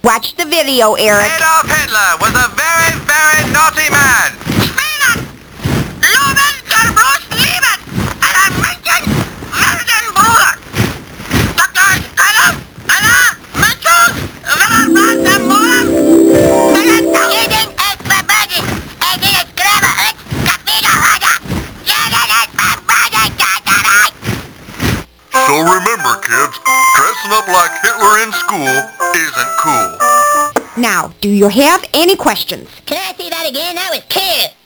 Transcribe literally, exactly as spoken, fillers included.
Watch the video, Eric. Adolf Hitler was a very, very naughty man. Schweden! Loben soll bloß lieben! Einer Menschen, Menschenbruder! Doktor Stella, Anna, Menschung, wenn er was am Morgen, wenn er doch jeden ist verboten, er ist Gräber und Kapita Vater. Jeden ist verboten, Gotterei! So remember, kids, dressing up like Hitler in school isn't cool. Now, do you have any questions? Can I see that again? That was cool.